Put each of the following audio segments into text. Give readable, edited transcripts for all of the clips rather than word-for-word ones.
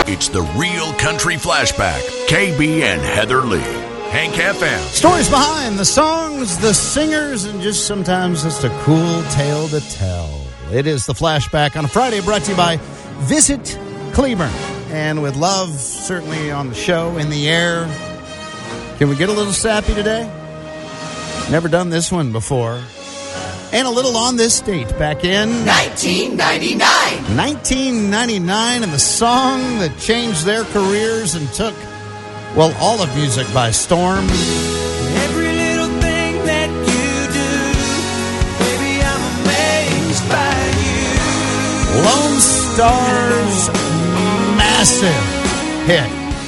It's the Real Country Flashback. KB and Heather Lee. Hank FM. Stories behind the songs, the singers, and just sometimes just a cool tale to tell. It is the Flashback on a Friday, brought to you by Visit Cleburne. And with love certainly on the show, in the air. Can we get a little sappy today? Never done this one before. And a little on this date, back in 1999. 1999, and the song that changed their careers and took, well, all of music by storm. Every little thing that you do, baby, I'm amazed by you. Lone Star's massive hit,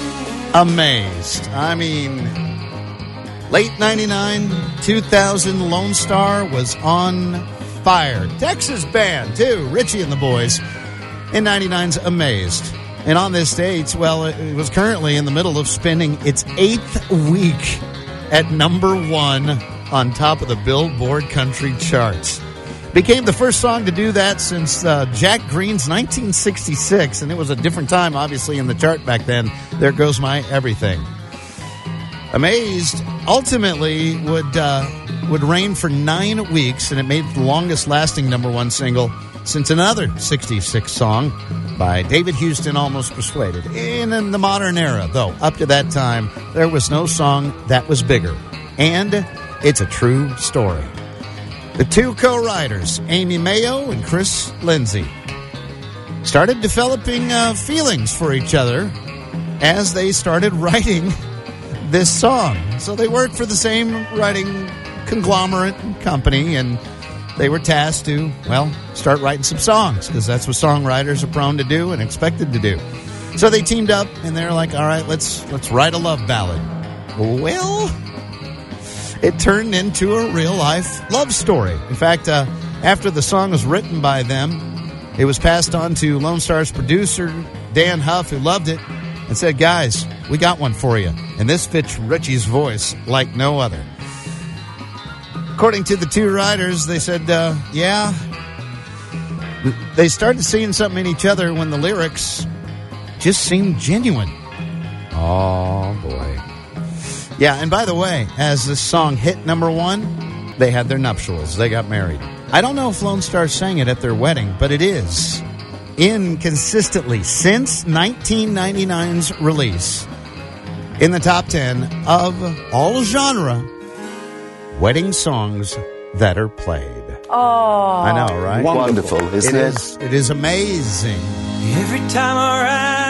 Amazed. I mean, late 99, 2000, Lone Star was on fire. Texas band, too, Richie and the Boys, in 99's Amazed. And on this date, well, it was currently in the middle of spending its 8th week at number 1 on top of the Billboard country charts. Became the first song to do that since Jack Green's 1966, and it was a different time, obviously, in the chart back then. There Goes My Everything. Amazed ultimately would reign for 9 weeks, and it made the longest-lasting number 1 single since another 66 song by David Houston, Almost Persuaded. And in the modern era, though, up to that time, there was no song that was bigger. And it's a true story. The two co-writers, Amy Mayo and Chris Lindsay, started developing feelings for each other as they started writing this song. So they worked for the same writing conglomerate and company, and they were tasked to, well, start writing some songs, because that's what songwriters are prone to do and expected to do. So they teamed up, and they're like, all right, let's write a love ballad. Well, it turned into a real-life love story. In fact, after the song was written by them, it was passed on to Lone Star's producer, Dan Huff, who loved it, and said, guys, we got one for you. And this fits Richie's voice like no other. According to the two writers, they said, yeah, they started seeing something in each other when the lyrics just seemed genuine. Oh, boy. Yeah, and by the way, as this song hit number 1, they had their nuptials. They got married. I don't know if Lone Star sang it at their wedding, but it is in consistently since 1999's release in the top 10 of all genre wedding songs that are played. Oh, I know, right? Wonderful, isn't it? It is amazing. Every time I ride